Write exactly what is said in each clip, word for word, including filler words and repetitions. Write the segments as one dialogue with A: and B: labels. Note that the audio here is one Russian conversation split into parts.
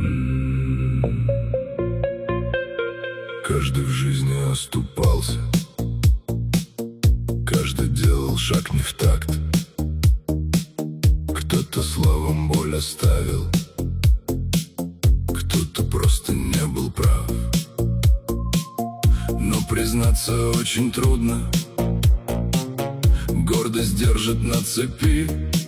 A: Каждый в жизни оступался, каждый делал шаг не в такт. Кто-то словом боль оставил, кто-то просто не был прав. Но признаться очень трудно, гордость держит на цепи.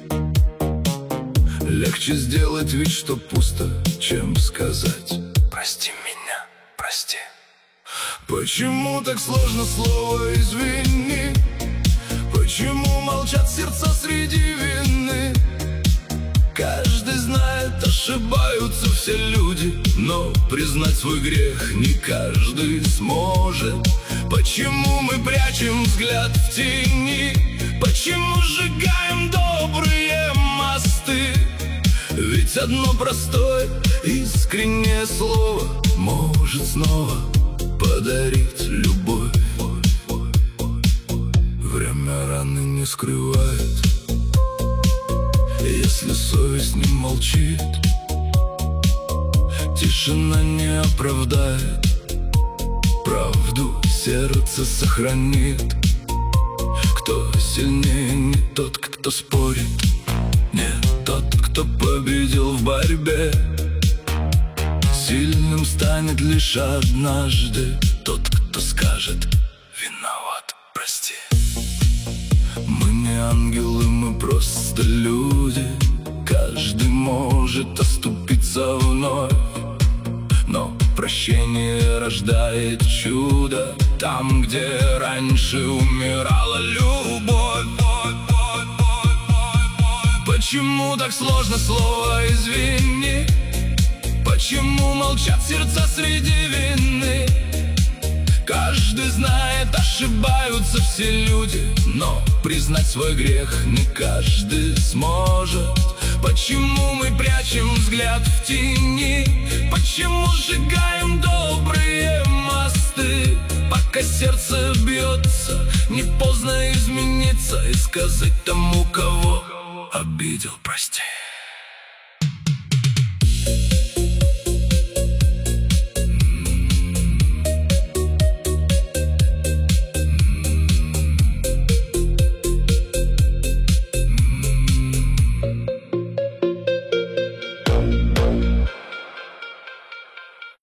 A: Легче сделать вид, что пусто, чем сказать: прости меня, прости. Почему так сложно слово «извини»? Почему молчат сердца среди вины? Каждый знает, ошибаются все люди, но признать свой грех не каждый сможет. Почему мы прячем взгляд в тени? Почему сжигаем добрые мосты? Ведь одно простое, искреннее слово может снова подарить любовь. Время раны не скрывает, если совесть не молчит. Тишина не оправдает, правду сердце сохранит. Кто сильнее, не тот, кто спорит, не тот, кто победил в борьбе. Сильным станет лишь однажды тот, кто скажет: виноват, прости. Мы не ангелы, мы просто люди. Каждый может оступиться вновь, но прощение рождает чудо там, где раньше умирала любовь. Почему так сложно слово «извини»? Почему молчат сердца среди вины? Каждый знает, ошибаются все люди, но признать свой грех не каждый сможет. Почему мы прячем взгляд в тени? Почему сжигаем добрые мосты? Пока сердце бьется, не поздно измениться и сказать тому, кого обидел: прости.